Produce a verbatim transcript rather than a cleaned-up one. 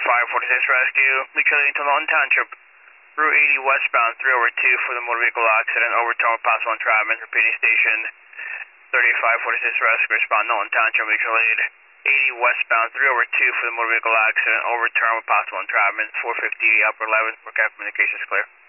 thirty-five forty-six rescue, McKillian to Lawton Township, Route eighty westbound, three over two for the motor vehicle accident, overturn with possible entrapment, repeating station thirty-five forty-six rescue, respond Lawton Township, mutual aid, eighty westbound, three over two for the motor vehicle accident, overturn with possible entrapment, four fifty-eight upper eleven, for communications clear.